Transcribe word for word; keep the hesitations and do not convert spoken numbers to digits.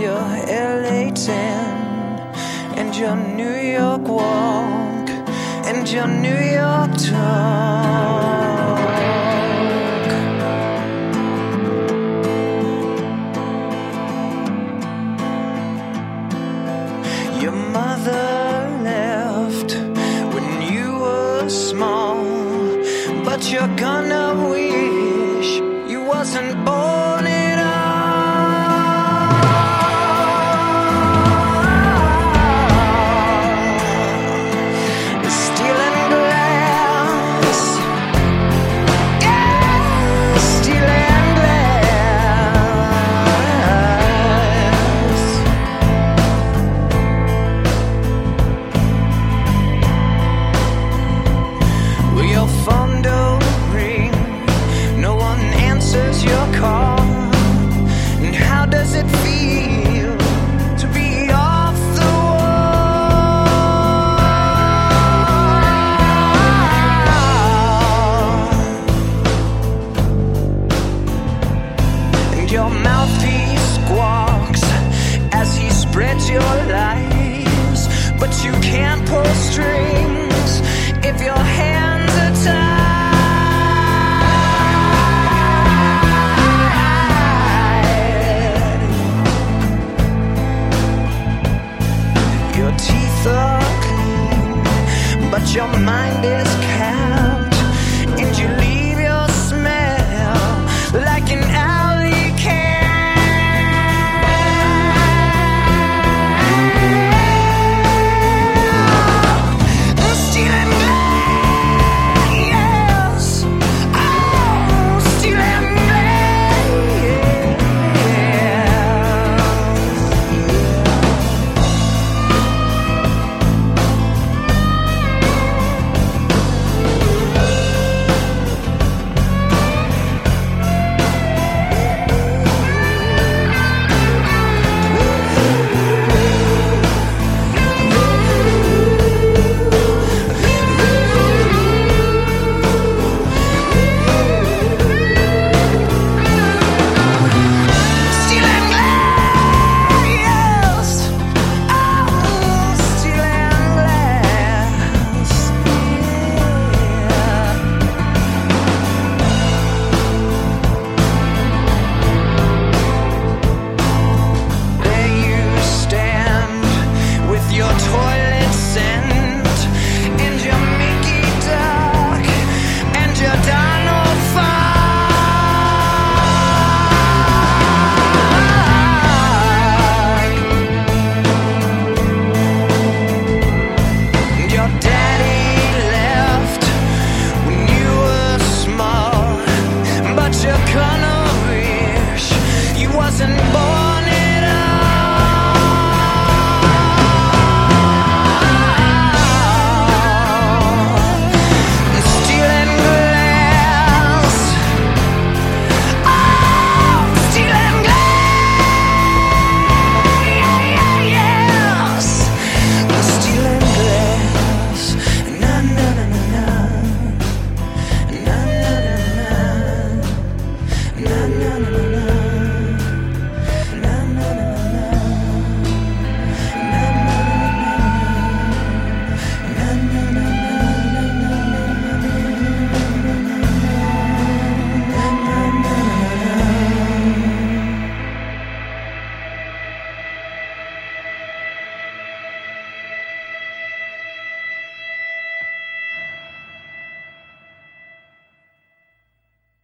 your L A ten and your New York walk and your New York talk. Your mother left when you were small, but you're gonna wish you wasn't born at all. Stealing glass, yeah, stealing glass. Well, your phone don't ring, no one answers your call. And how does it feel to be off the wall? And your mouthpiece squawks as he spreads your lies, but you can't pull strings if you're